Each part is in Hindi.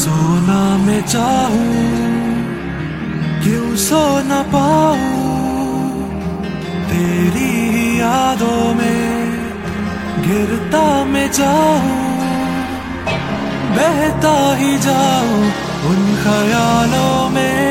सोना मैं चाहूं क्यों सो न पाऊं, तेरी ही यादों में गिरता मैं जाऊं, बहता ही जाऊं उन ख्यालों में,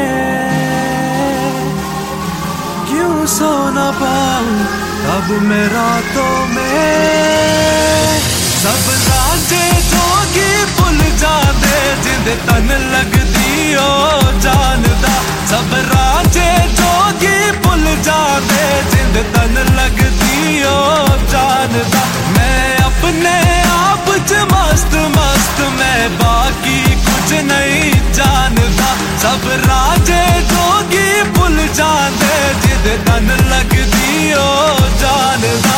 क्यों सो न पाऊं अब मैं रातों में। सब रांझे जोगी भुल जांदे जिंदे तन लगदी ओ जानदा, सब रांझे जोगी भुल जांदे जिंदे तन लगदी ओ जानदा। मैं अपने आप च मस्त मस्त, मैं बाकी कुछ नहीं जानदा। सब रांझे जोगी भुल जांदे जिंदे तन लगदी ओ जानदा।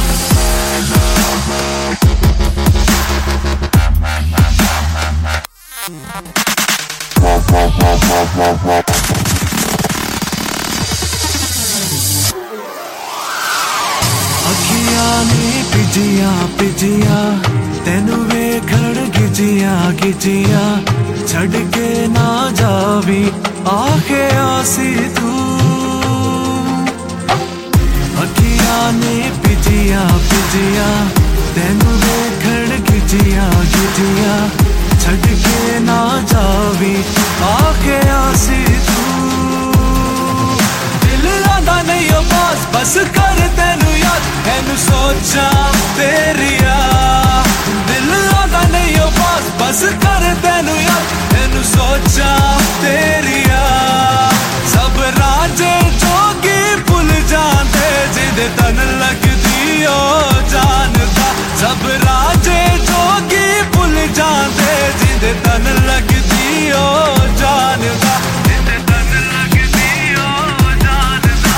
अखियां नी पिजिया पिजिया तेनू वेखण गिजिया गिजिया, छड़ के ना जावी आखे आसी तू। अखियां नी पिजिया पिजिया तेनू वेखण गिजिया गिजिया, छड़ के ना जावी आखे आसी तू। दिल आंदा नहीं ओ पास बस कर तेनू याद, मैनू सोचा तेरिया। दिल आंदा नहीं ओ पास बस कर तेनू याद, मैनू सोचा तेरिया। सब रांझे जोगी भुल जांदे जिंदे तन लगदी ओ जानदा। सब रांझे जोगी भुल जांदे जिंदे तन लगदी ओ जानदा। जिंदे तन लगदी ओ जानदा।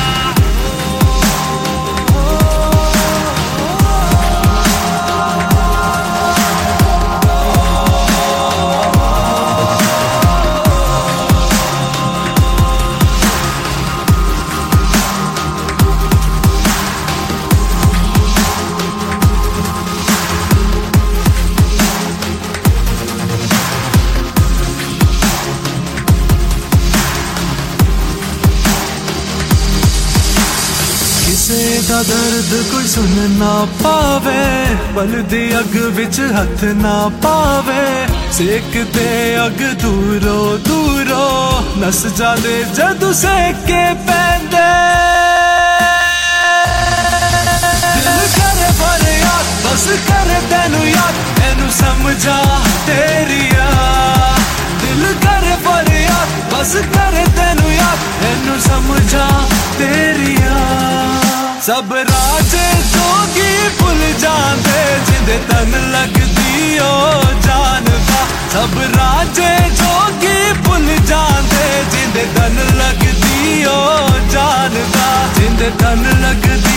किसे दा दर्द कोई सुन ना पावे, बलदी अग विच हथ ना पावे। सेक दे अग दूरो दूरो नस जादे जदू सेके पैंदे। दिल करे पर याद बस करे तेनू याद, मैनू समझा तेरिया। दिल करे पर याद बस करे तेनू याद, मैनू समझा तेरिया। सब रांझे जोगी भुल जांदे जिंदे तन लगदी ओ जानदा। सब रांझे जोगी भुल जांदे जिंदे तन लगदी ओ जानदा। जिंदे तन लगदी